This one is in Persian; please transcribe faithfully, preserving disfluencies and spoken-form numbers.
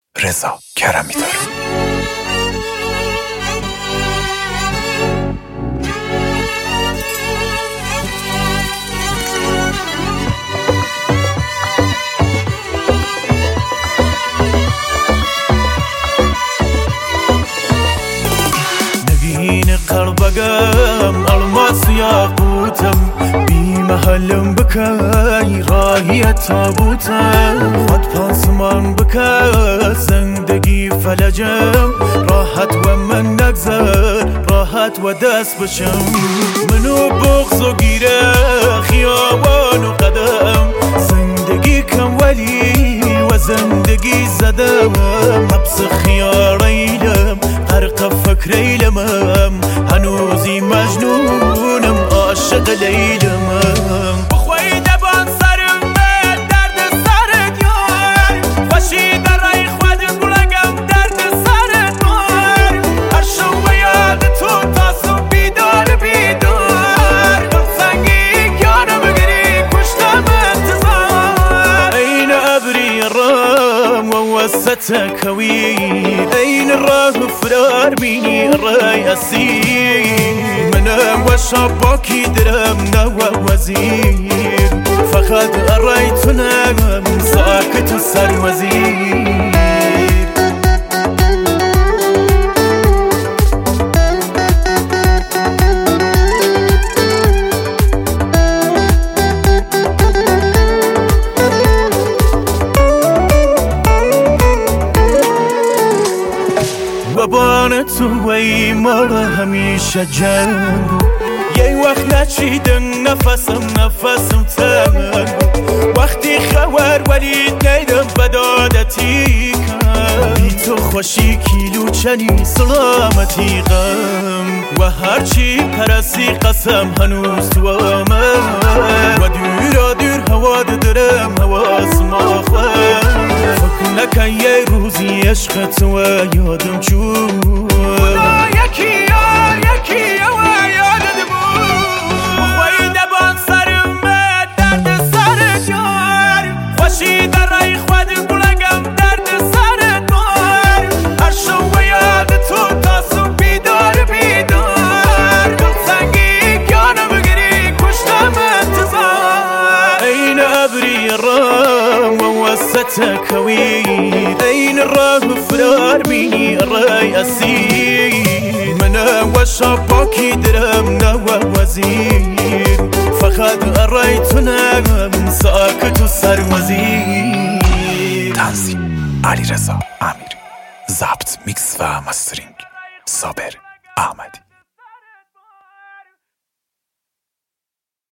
رضا کرمی داره. نگین قربگم الماس یاقوتم بی محلم بکی راهی تابوتم خود پانسمان بکن زندگی فلجم راحت و من نگذر راحت و دست بشم منو بغض و گیره خیابان و قدم زندگی کم ولی و زندگی زدم حبس خیار ایلم غرق فکر ایلمم هنوزی مجنونم عاشق لیلمم بخوای دبان سرم به درد سرت یار خوشی در رای خودت بلگم درد سرت مار هر شو یاد تو تاسو بیدار بیدار دل سنگی یارو بگیری کشتم انتظار این ابری رام و وسط کویر این راه فرار بینی رای اسیر منم و شباکی درم نو وزیر فقط رایتونم ساکت و سر وزیر بابان تو ای ما را همیشه جنگ یه وقت نچیدن نفسم نفسم تنگ وقتی خبر ولی نیدم بدادتی کن بی تو خوشی کیلو چنی سلامتی غم و هرچی پرستی قسم هنوز تو آمد و دورا دور هوا درم حواس ما خواهم فکر نکن یه روزی عشق تو یادم چون یکی یا یکی یا یادم بود بخوای دبان سرم به درد سرت یار خوشی در رای خودت بلگم درد سرت مار هر شو یاد تو تاسو بیدار بیدار دل سنگی یانو بگیری کشتم انتظار این ابری رام و وسط کویر این راه فرار بینی رای اسیر منم و شباکی درم نو وزیر فقط رایتونم ساکت و سر وزیر. تنظیم علیرضا امیری، ضبط میکس و مسترینگ صابر احمدی.